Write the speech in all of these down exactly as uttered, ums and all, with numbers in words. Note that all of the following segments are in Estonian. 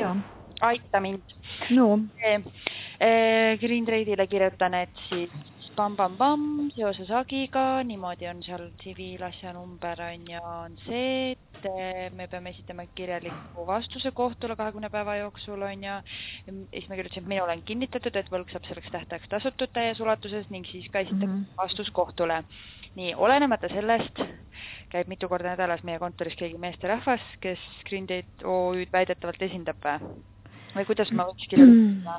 aita. Aita mind. No. Green Trade'ile kirjutan, et siis pam, pam, pam, seoses Agiga, niimoodi on seal tsiviilasja number on ja on see, et me peame esitama kirjaliku vastuse kohtule kahekümne päeva jooksul on ja siis me kirjutasin, et minu olen kinnitatud, et võlg saab selleks tähtajaks tasutud täies ulatuses ning siis ka esitab mm-hmm. vastus kohtule. Nii, olenemata sellest käib mitu korda nädalas meie kontoris keegi meesterahvas, kes Green Trade O Ü'd väidetavalt esindab või? Või kuidas ma võiks kirjutada?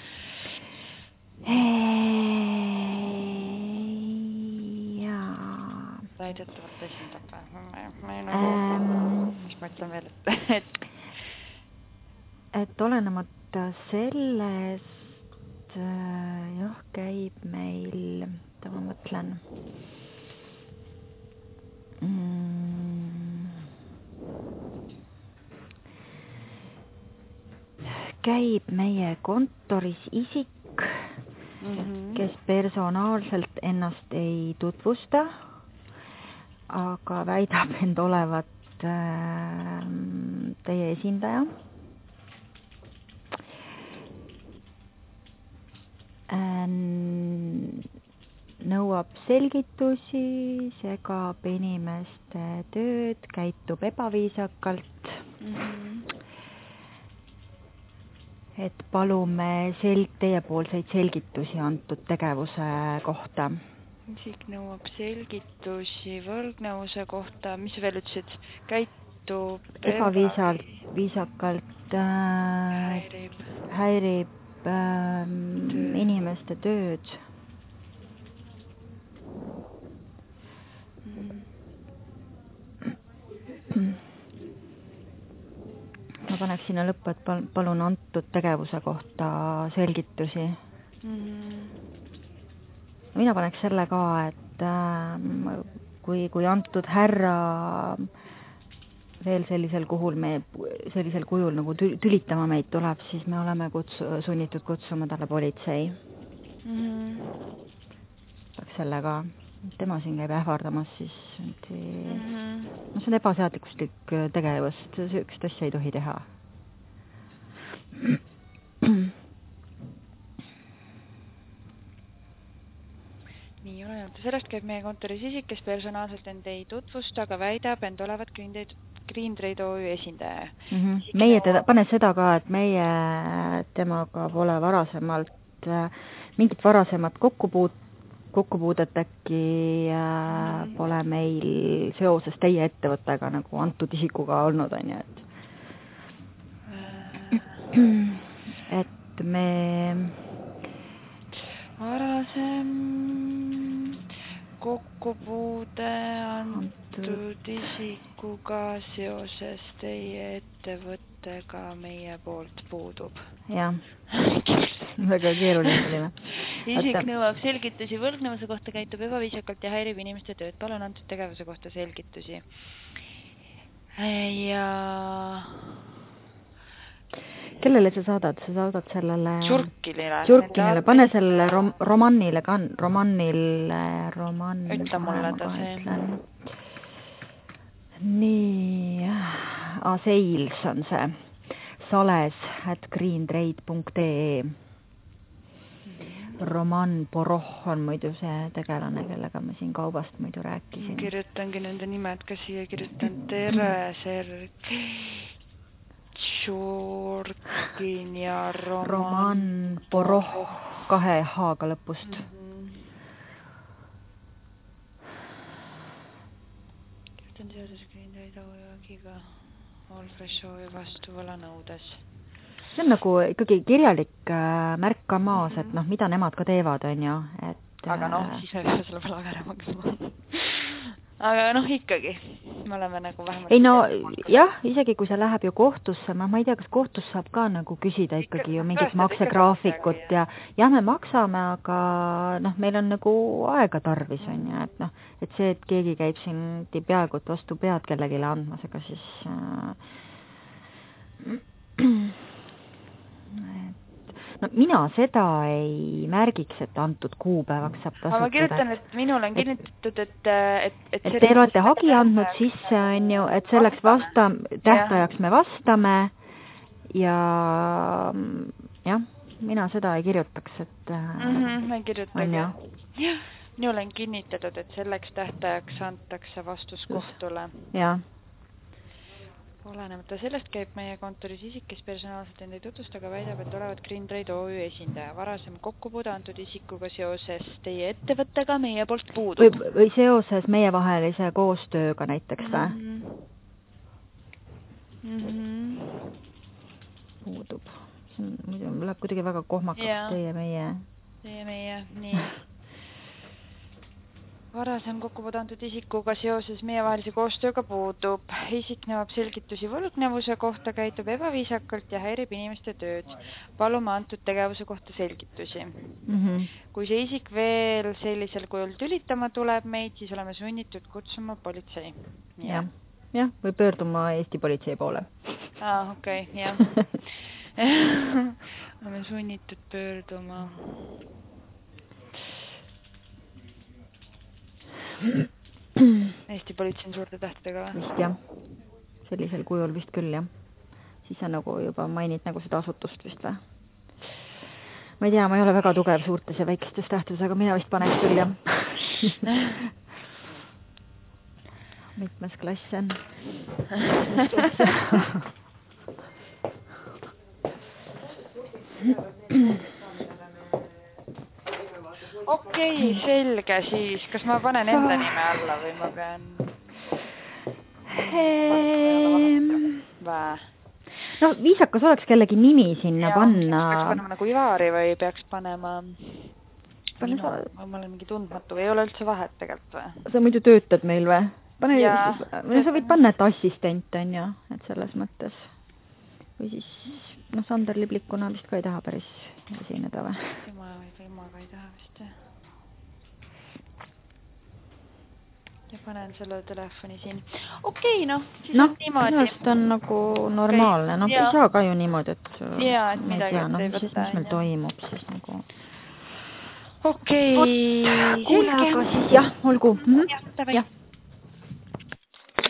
Jaa. Väidetavalt esindab või? Ma ei nagu, ähm, mis ma ütlen veel, et... et olenemata sellest, jah, käib meil, ta ma mõtlen... Mm. käib meie kontoris isik, mm-hmm. kes personaalselt ennast ei tutvusta, aga väidab end olevat äh, teie esindaja. Äh, nõuab selgitusi, segab inimeste tööd, käitub ebaviisakalt. Mm-hmm. Et palume sel- teiepoolseid selgitusi antud tegevuse kohta. Isik nõuab selgitusi võlgnevuse kohta. Mis veel ütlesid? Käitub ebaviisalt, viisakalt äh, häirib, häirib äh, inimeste tööd. Ma paneks sinna lõppu, et palun antud tegevuse kohta selgitusi. Mm-hmm. Mina paneks selle ka, et äh, kui, kui antud härra veel sellisel kuhul me, sellisel kujul nagu tülitama meid tuleb, siis me oleme kutsu, sunnitud kutsuma talle politsei. Mm-hmm. Paneks selle ka. Tema siin käib ähvardamas, siis mm-hmm. no, see on ebaseaduslik tegevus, sellist asja ei tohi teha. Nii, olenemata sellest käib meie kontoris isik, kes personaalselt end ei tutvusta, aga väidab end olevat Green Trade, Green Trade O Ü esindaja. Mm-hmm. Meie teda, pane seda ka, et meie temaga pole varasemalt mingit varasemat kokkupuut kokkupuudet äkki äh, pole meil seoses teie ettevõttega nagu antud isikuga olnud, on ju, et et me varasem kokkupuude antud isikuga seoses teie ettevõttega meie poolt puudub. Jah, väga keeruline olime. Isik nõuab selgitusi võlgnevuse kohta, käitub ebaviisakalt ja häirib inimeste tööd. Palun antud tegevuse kohta selgitusi. Ja... Kellele sa saadad? Sa saadad sellele... Tšurkinile. Tšurkinile. Pane sellele rom- romannile ka. Romannile... Roman... Ütle mulle ta see. Nii... A, sales on see. Sales at greentrade punkt ee. Roman Poroh on muidu see tegelane, kellega me siin kaubast muidu rääkisin. Kirjutangi nende nimed, kas siia kirjutan Tere, Sergei, Tšurkin ja Roman, Roman Poroh, kahe H-ga lõpust. Mm-hmm. Kirjutan seoses Green Trade O Ü Agiga Allfreshovi vastu võlanõudes. See on nagu ikkagi kirjalik märk ka maas, et noh, mida nemad ka teevad, on ju. Et, aga noh, siis me peame selle võlaga ära maksma. Aga noh, ikkagi. Me oleme nagu vähemalt... Ei no, jah, isegi kui see läheb ju kohtusse, ma, ma ei tea, kas kohtus saab ka nagu küsida ikkagi ju mingit maksegraafikut ja jah, me maksame, aga noh, meil on nagu aega tarvis, on ju, et noh, et see, et keegi käib siin peaaegu vastu pead kellegile andmas, ega siis... Äh, no mina seda ei märgiks, et antud kuupäevaks saab tasutada. Ma kirjutan, et minul on kinnitatud, et... Et, et, et te olete hagi andnud sisse, on ju, et selleks vasta, tähtajaks me vastame ja jah, mina seda ei kirjutaks, et mm -hmm, ma ei kirjutagi. jah, nii olen kinnitatud, et selleks tähtajaks antakse vastus kohtule. jah. Olenemata sellest käib meie kontoris isik, kes personaalselt end ei tutvusta, aga väidab, et olevat Green Trade O Ü esindaja. Varasem kokkupuude antud isikuga seoses teie ettevõttega meie poolt puudub. Või, või seoses meievahelise koostööga näiteks või? Mm -hmm. Mm -hmm. Puudub. Muidu läheb kuidagi väga kohmakaks ja. teie meie. Teie meie, nii. Varasem kokkupuude antud isikuga seoses meievahelise koostööga puudub. Isik nõuab selgitusi võlgnevuse kohta, käitub ebaviisakalt ja häirib inimeste tööd. Palume antud tegevuse kohta selgitusi. Mm -hmm. Kui see isik veel sellisel kujul tülitama tuleb meid, siis oleme sunnitud kutsuma politsei. jah, jah, või pöörduma Eesti politsei poole. Aa, okei, okay, jah. oleme sunnitud pöörduma. Eesti politsei on suurte tähtedega või? Vist jah, sellisel kujul vist küll jah. Siis sa nagu juba mainid nagu seda asutust vist või? Ma ei tea, ma ei ole väga tugev suurtes ja väikestes tähtedus, aga mina vist paneks küll jah. Mitmes klass on? Okei, okay, selge siis. Kas ma panen enda nime alla või ma pean... Vä? No viisakas oleks kellegi nimi sinna ja, panna. Peaks panema nagu Ivari või peaks panema... Pane sa... No, ma olen mingi tundmatu või ei ole üldse vahet tegelikult või? Sa muidu töötad meil või? Pane... Ja. Sa võid panna, et assistent on ju, et selles mõttes. Või siis... No Sander Liblikuna vist ka ei taha päris esineda või? Tema või emaga ei taha vist. Ja panen selle telefoni siin. Okei, noh, siis no, on niimoodi. No, see on nagu normaalne. No, ei saa ka ju niimoodi, et... Jaa, et midagi tea, no, ei võtta. Siis, mis meil toimub siis nagu... Okei. Kuule, aga siis jah, olgu. Jah, tavai. Jah.